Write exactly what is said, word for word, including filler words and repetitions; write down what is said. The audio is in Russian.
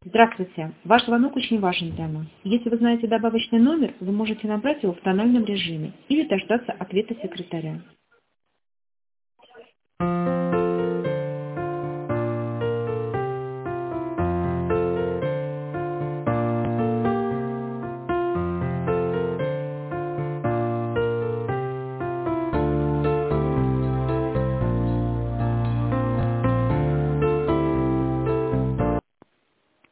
Здравствуйте. Ваш звонок очень важен для нас. Если вы знаете добавочный номер, вы можете набрать его в тональном режиме или дождаться ответа секретаря.